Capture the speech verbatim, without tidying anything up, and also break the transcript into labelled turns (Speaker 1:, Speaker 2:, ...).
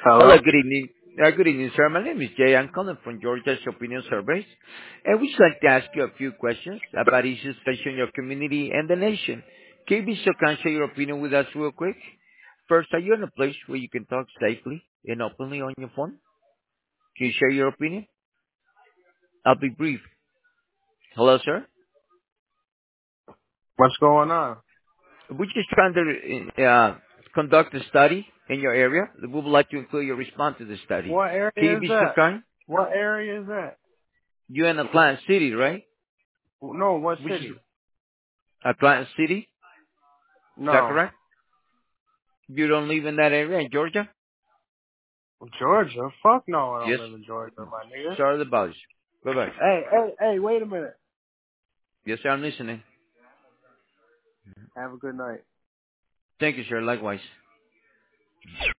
Speaker 1: Hello,
Speaker 2: Hello?
Speaker 1: good evening. Uh, good evening, sir. My name is Jay. I'm calling from Georgia's Opinion Surveys, and we'd like to ask you a few questions about issues facing your community and the nation. Can you be so kind to share your opinion with us real quick? First, are you in a place where you can talk safely and openly on your phone? Can you share your opinion? I'll be brief. Hello, sir.
Speaker 2: What's going on?
Speaker 1: We're just trying to uh, conduct a study in your area. We would like to include your response to the study.
Speaker 2: What
Speaker 1: Can you
Speaker 2: area is
Speaker 1: be so
Speaker 2: that?
Speaker 1: kind?
Speaker 2: What area is that?
Speaker 1: You're in Atlanta City, right?
Speaker 2: No, what
Speaker 1: Which is
Speaker 2: city?
Speaker 1: Atlanta City? Is that
Speaker 2: No.
Speaker 1: correct? You don't live in that area in Georgia?
Speaker 2: Georgia? Fuck no, I don't
Speaker 1: Yes.
Speaker 2: live in Georgia, my nigga.
Speaker 1: Sorry about it. Bye-bye.
Speaker 2: Hey, hey, hey, wait a minute.
Speaker 1: Yes, sir, I'm listening.
Speaker 2: Have a good night.
Speaker 1: Thank you, sir. Likewise.